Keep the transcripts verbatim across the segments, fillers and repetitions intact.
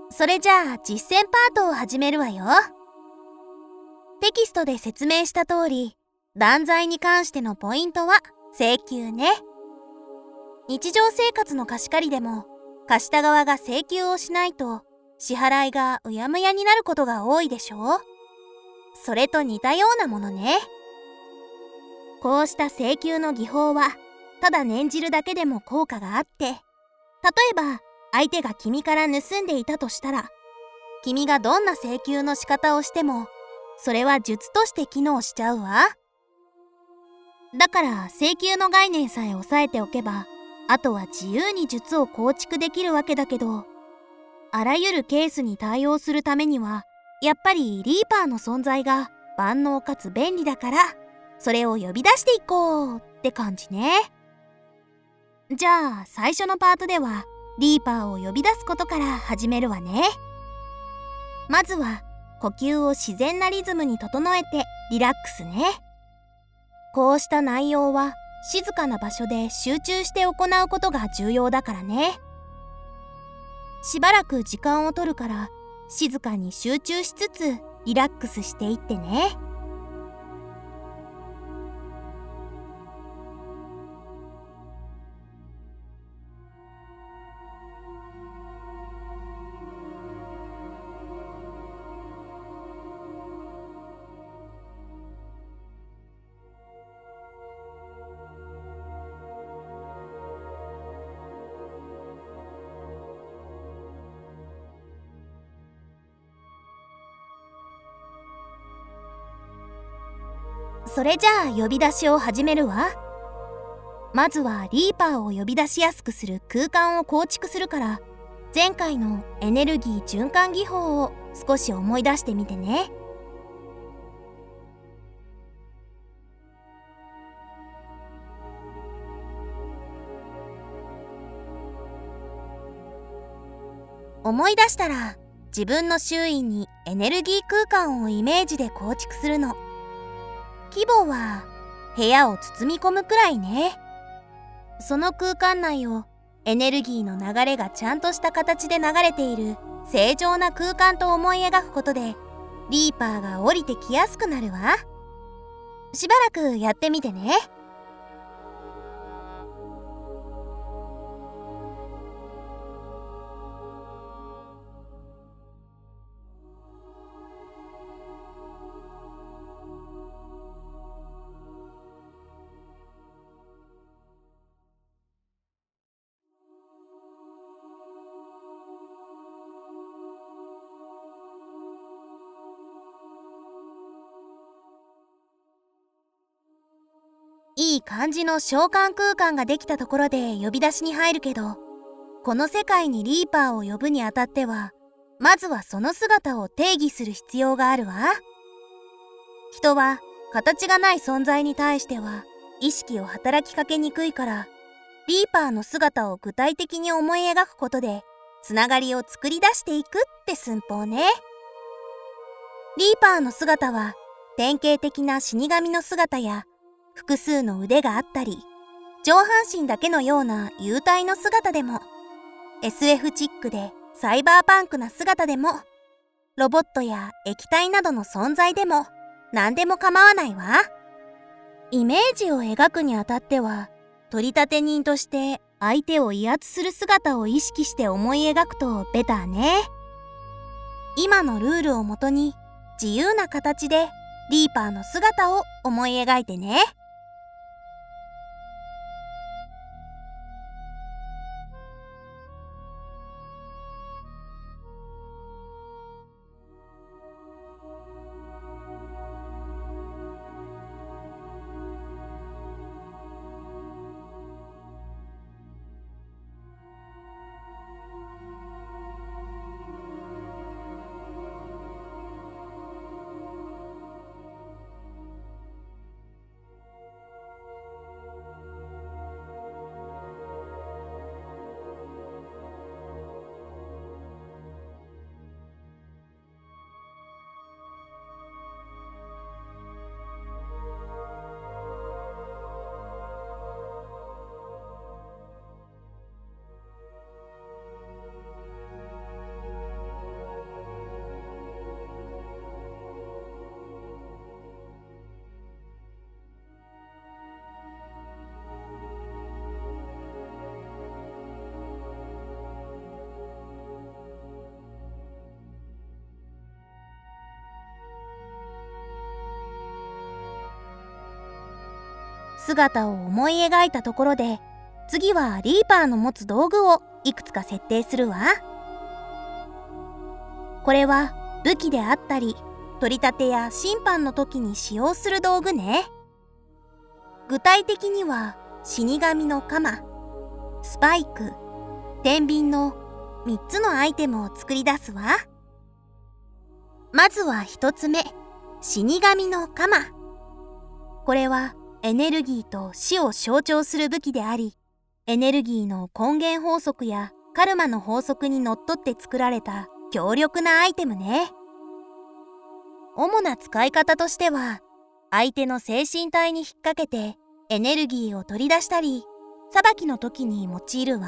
それじゃあ実践パートを始めるわよ。テキストで説明した通り、断罪に関してのポイントは請求ね。日常生活の貸し借りでも、貸した側が請求をしないと支払いがうやむやになることが多いでしょ。それと似たようなものね。こうした請求の技法はただ念じるだけでも効果があって、例えば相手が君から盗んでいたとしたら、君がどんな請求の仕方をしてもそれは術として機能しちゃうわ。だから請求の概念さえ押さえておけば、あとは自由に術を構築できるわけだけど、あらゆるケースに対応するためにはやっぱりリーパーの存在が万能かつ便利だから、それを呼び出していこうって感じね。じゃあ最初のパートではリーパーを呼び出すことから始めるわね。まずは呼吸を自然なリズムに整えてリラックスね。こうした内容は静かな場所で集中して行うことが重要だからね。しばらく時間を取るから静かに集中しつつリラックスしていってね。それじゃあ呼び出しを始めるわ。まずはリーパーを呼び出しやすくする空間を構築するから、前回のエネルギー循環技法を少し思い出してみてね。思い出したら自分の周囲にエネルギー空間をイメージで構築するの。規模は部屋を包み込むくらいね。その空間内をエネルギーの流れがちゃんとした形で流れている正常な空間と思い描くことで、リーパーが降りてきやすくなるわ。しばらくやってみてね。いい感じの召喚空間ができたところで呼び出しに入るけど、この世界にリーパーを呼ぶにあたっては、まずはその姿を定義する必要があるわ。人は形がない存在に対しては意識を働きかけにくいから、リーパーの姿を具体的に思い描くことでつながりを作り出していくって寸法ね。リーパーの姿は典型的な死神の姿や複数の腕があったり、上半身だけのような幽体の姿でも、エスエフ チックでサイバーパンクな姿でも、ロボットや液体などの存在でも何でも構わないわ。イメージを描くにあたっては、取り立て人として相手を威圧する姿を意識して思い描くとベターね。今のルールをもとに自由な形でリーパーの姿を思い描いてね。 姿を思い描いたところで、次はリーパーの持つ道具をいくつか設定するわ。これは武器であったり、取り立てや審判の時に使用する道具ね。具体的には死神の鎌、スパイク、天秤のみっつのアイテムを作り出すわ。まずはひとつめ、死神の鎌。これはエネルギーと死を象徴する武器であり、エネルギーの根源法則やカルマの法則にのっとって作られた強力なアイテムね。主な使い方としては、相手の精神体に引っ掛けてエネルギーを取り出したり、裁きの時に用いるわ。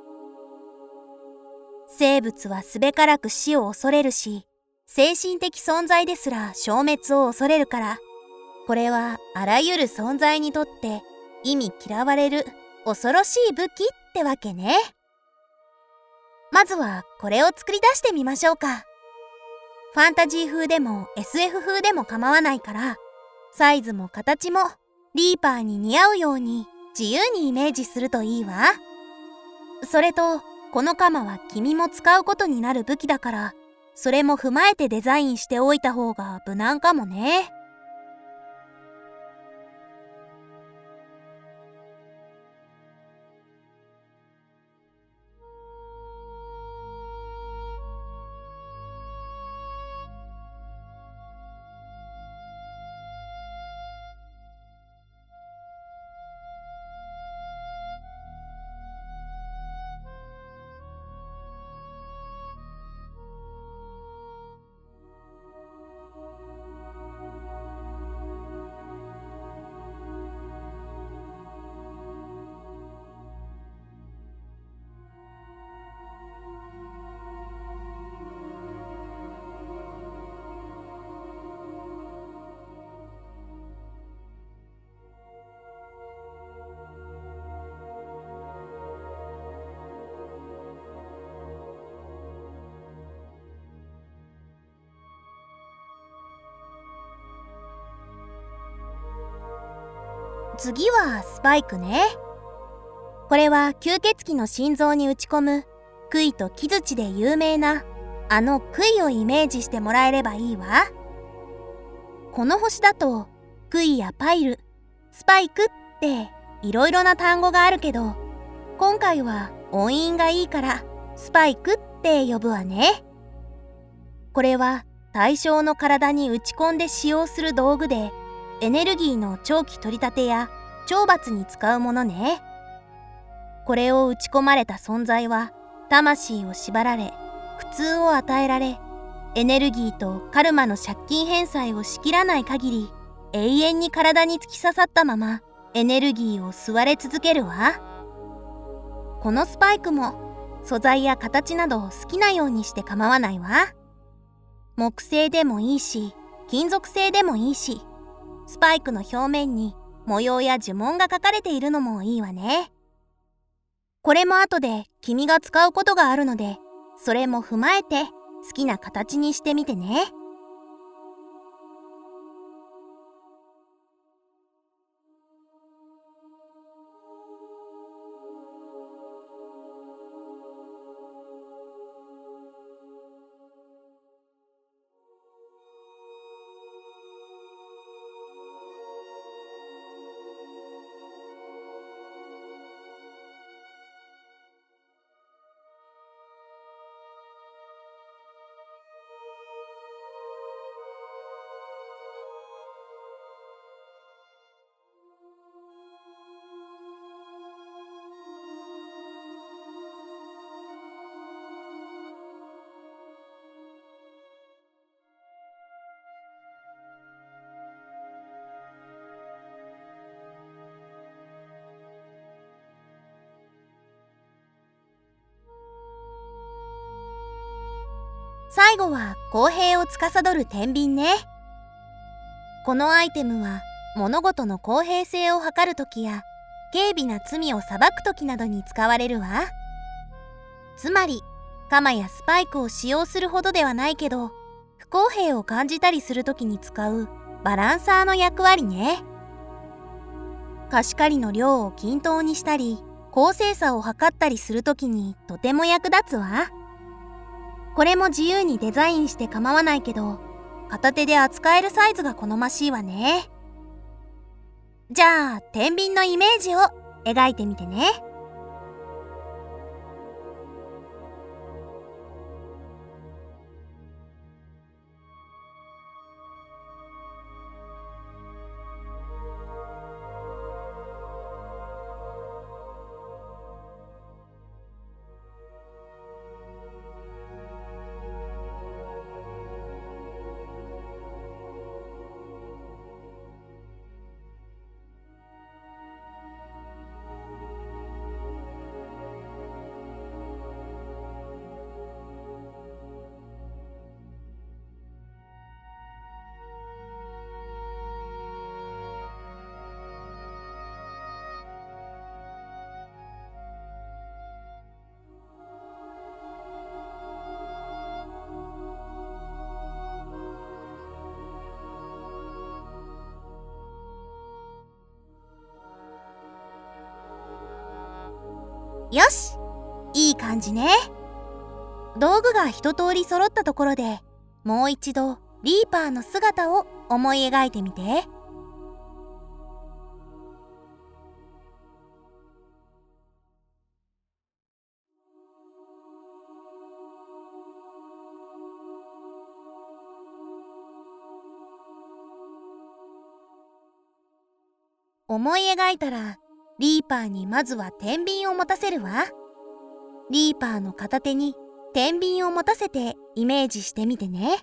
生物はすべからく死を恐れるし、精神的存在ですら消滅を恐れるから、これはあらゆる存在にとって忌み嫌われる恐ろしい武器ってわけね。まずはこれを作り出してみましょうか。ファンタジー風でも エスエフ 風でも構わないから、サイズも形もリーパーに似合うように自由にイメージするといいわ。それと、この鎌は君も使うことになる武器だから、それも踏まえてデザインしておいた方が無難かもね。次はスパイクね。これは吸血鬼の心臓に打ち込む杭と木槌で有名なあの杭をイメージしてもらえればいいわ。この星だと杭やパイル、スパイクっていろいろな単語があるけど、今回は音韻がいいからスパイクって呼ぶわね。これは対象の体に打ち込んで使用する道具で、エネルギーの長期取り立てや懲罰に使うものね。これを打ち込まれた存在は魂を縛られ、苦痛を与えられ、エネルギーとカルマの借金返済をしきらない限り、永遠に体に突き刺さったままエネルギーを吸われ続けるわ。このスパイクも素材や形など好きなようにして構わないわ。木製でもいいし、金属製でもいいし、スパイクの表面に模様や呪文が書かれているのもいいわね。これも後で君が使うことがあるので、それも踏まえて好きな形にしてみてね。最後は公平を司る天秤ね。このアイテムは物事の公平性を図るときや軽微な罪を裁くときなどに使われるわ。つまり鎌やスパイクを使用するほどではないけど、不公平を感じたりするときに使うバランサーの役割ね。 貸し借りの量を均等にしたり、公正さを測ったりするときにとても役立つわ。これも自由にデザインして構わないけど、片手で扱えるサイズが好ましいわね。じゃあ、天秤のイメージを描いてみてね。よし、いい感じね。道具が一通り揃ったところで、もう一度リーパーの姿を思い描いてみて。思い描いたら、リーパーにまずは天秤を持たせるわ。リーパーの片手に天秤を持たせてイメージしてみてね。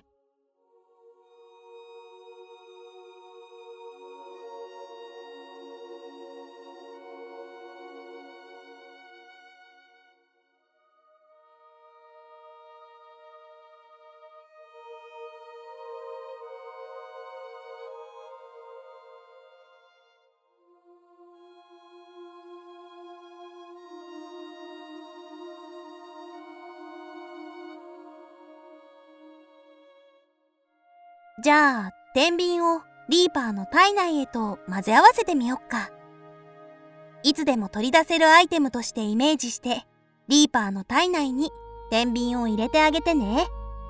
じゃあ、天秤をリーパーの体内へと混ぜ合わせてみよっか。いつでも取り出せるアイテムとしてイメージして、リーパーの体内に天秤を入れてあげてね。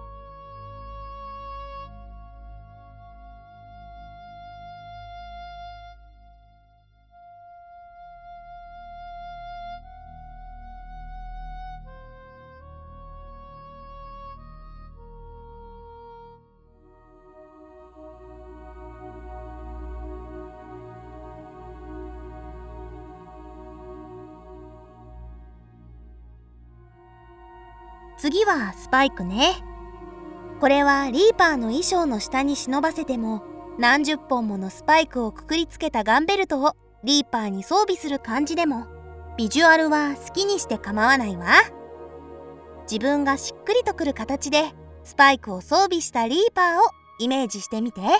次はスパイクね。これはリーパーの衣装の下に忍ばせても何十本ものスパイクをくくりつけたガンベルトをリーパーに装備する感じでも、ビジュアルは好きにして構わないわ。自分がしっくりとくる形でスパイクを装備したリーパーをイメージしてみて。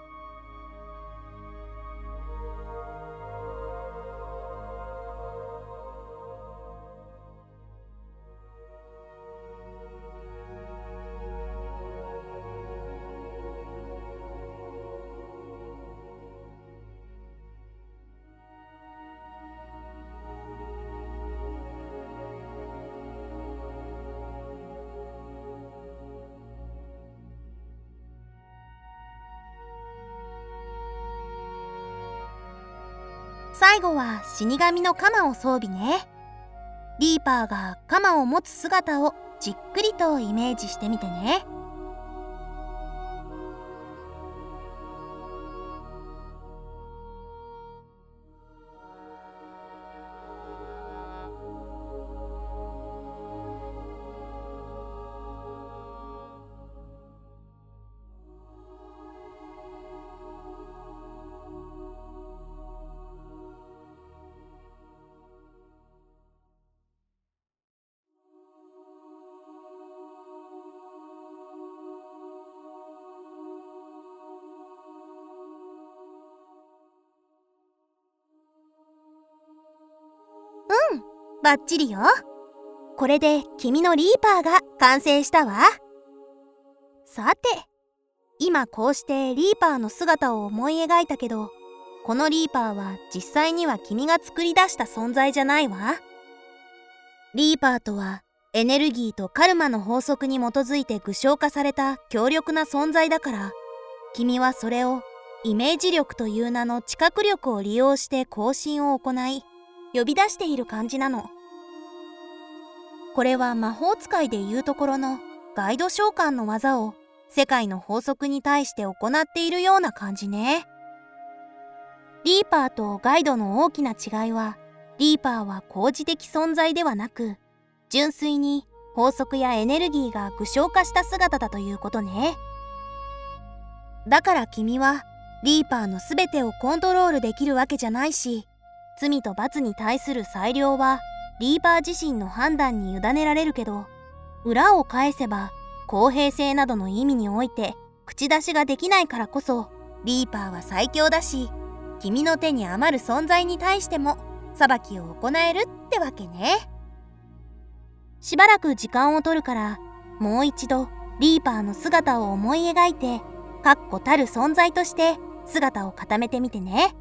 最後は死神の鎌を装備ね。リーパーが鎌を持つ姿をじっくりとイメージしてみてね。うん、バッチリよ。これで君のリーパーが完成したわ。さて、今こうしてリーパーの姿を思い描いたけど、 このリーパーは実際には君が作り出した存在じゃないわ。リーパーとはエネルギーとカルマの法則に基づいて具象化された強力な存在だから、君はそれをイメージ力という名の知覚力を利用して更新を行い、呼び出している感じなの。これは魔法使いでいうところのガイド召喚の技を世界の法則に対して行っているような感じね。リーパーとガイドの大きな違いは、リーパーは工事的存在ではなく、純粋に法則やエネルギーが具象化した姿だということね。だから君はリーパーのすべてをコントロールできるわけじゃないし、罪と罰に対する裁量はリーパー自身の判断に委ねられるけど、裏を返せば公平性などの意味において口出しができないからこそ、リーパーは最強だし、君の手に余る存在に対しても裁きを行えるってわけね。しばらく時間を取るから、もう一度リーパーの姿を思い描いて、確固たる存在として姿を固めてみてね。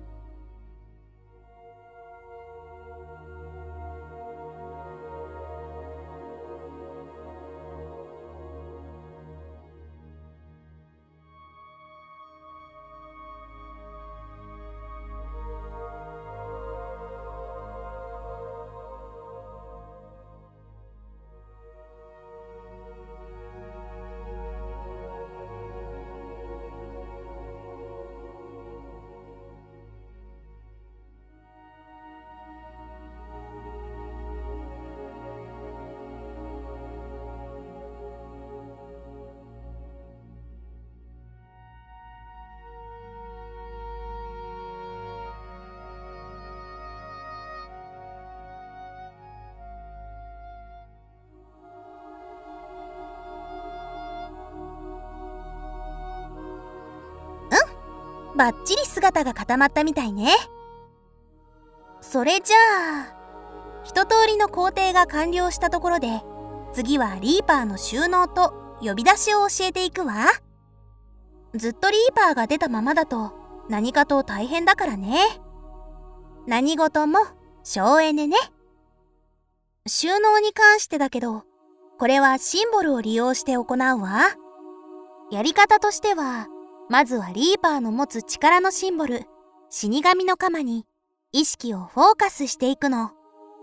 バッチリ姿が固まったみたいね。それじゃあ、一通りの工程が完了したところで、次はリーパーの収納と呼び出しを教えていくわ。ずっとリーパーが出たままだと何かと大変だからね。何事も省エネね。収納に関してだけど、これはシンボルを利用して行うわ。やり方としては、まずはリーパーの持つ力のシンボル、死神の鎌に意識をフォーカスしていくの。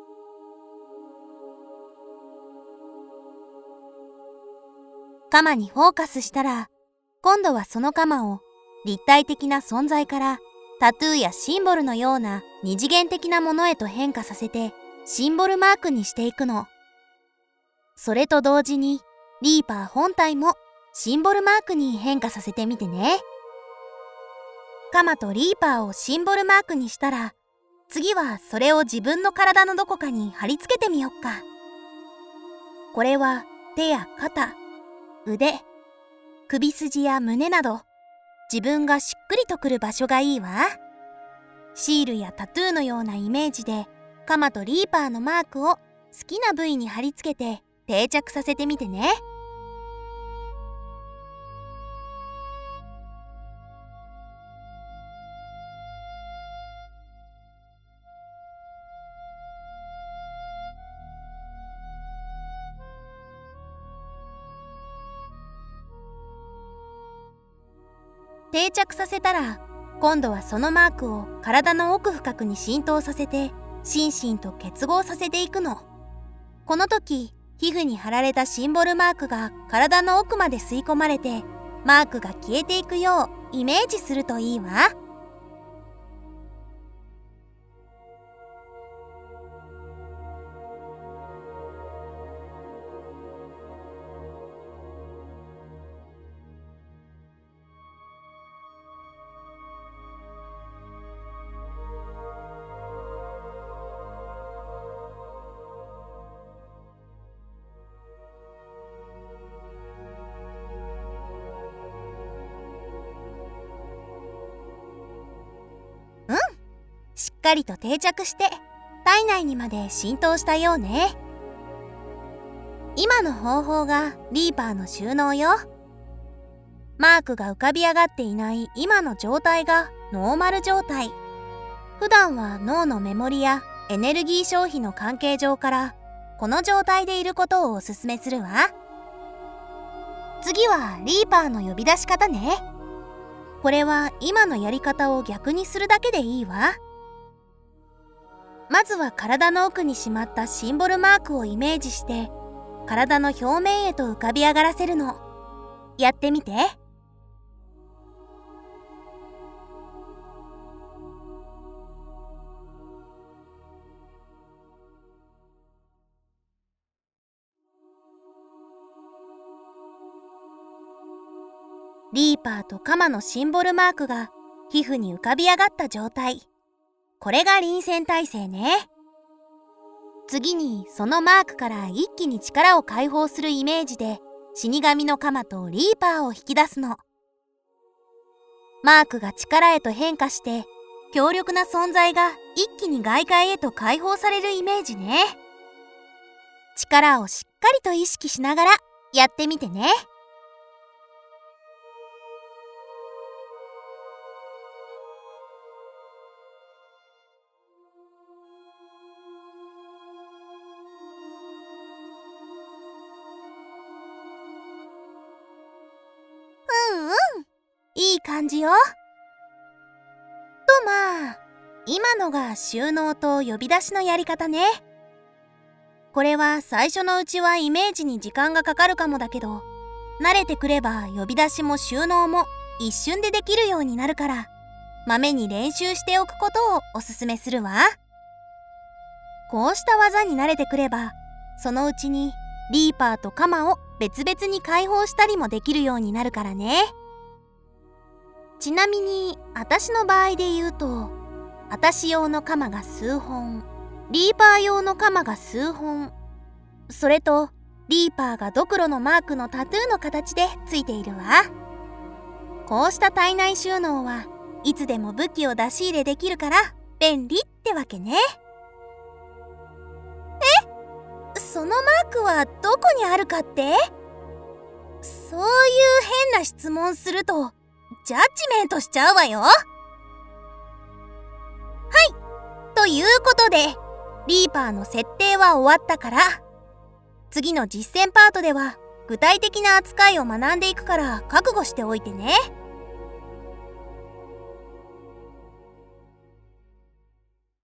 鎌にフォーカスしたら、今度はその鎌を立体的な存在からタトゥーやシンボルのような二次元的なものへと変化させてシンボルマークにしていくの。それと同時にリーパー本体もシンボルマークに変化させてみてね。鎌とリーパーをシンボルマークにしたら、次はそれを自分の体のどこかに貼り付けてみよっか。これは手や肩、腕、首筋や胸など、自分がしっくりとくる場所がいいわ。シールやタトゥーのようなイメージで、鎌とリーパーのマークを好きな部位に貼り付けて定着させてみてね。定着させたら、今度はそのマークを体の奥深くに浸透させて、心身と結合させていくの。この時、皮膚に貼られたシンボルマークが体の奥まで吸い込まれて、マークが消えていくようイメージするといいわ。しっかりと定着して体内にまで浸透したようね。今の方法がリーパーの収納よ。マークが浮かび上がっていない今の状態がノーマル状態。 普段は脳のメモリやエネルギー消費の関係上からこの状態でいることをおすすめするわ。次はリーパーの呼び出し方ね。これは今のやり方を逆にするだけでいいわ。まずは体の奥にしまったシンボルマークをイメージして体の表面へと浮かび上がらせるの。やってみて。リーパーとカマのシンボルマークが皮膚に浮かび上がった状態。これが臨戦態勢ね。次にそのマークから一気に力を解放するイメージで死神のカマとリーパーを引き出すの。マークが力へと変化して強力な存在が一気に外界へと解放されるイメージね。力をしっかりと意識しながらやってみてね。うんうん、いい感じよ。とまあ、今のが収納と呼び出しのやり方ね。これは最初のうちはイメージに時間がかかるかもだけど、慣れてくれば呼び出しも収納も一瞬でできるようになるから、まめに練習しておくことをおすすめするわ。こうした技に慣れてくれば、そのうちにリーパーとカマを別々に解放したりもできるようになるからね。ちなみに私の場合で言うと、私用のカマが数本、リーパー用のカマが数本、それとリーパーがドクロのマークのタトゥーの形でついているわ。こうした体内収納はいつでも武器を出し入れできるから便利ってわけね。え、そのマークはどこにあるかって？そういう変な質問するとジャッジメントしちゃうわよ。はい、ということでリーパーの設定は終わったから、次の実践パートでは具体的な扱いを学んでいくから覚悟しておいてね。